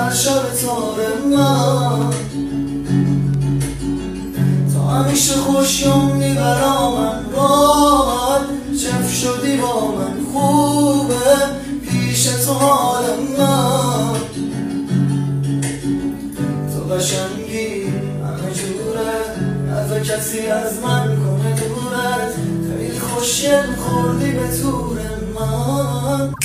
هر شب تار من تا همیشه خوشیومی برا من راحت چف شدی با من خوبه پیش تو حال من تو قشنگی همه جوره نفع کسی از من کنه دورت خیلی خوشگل خوردی به تور من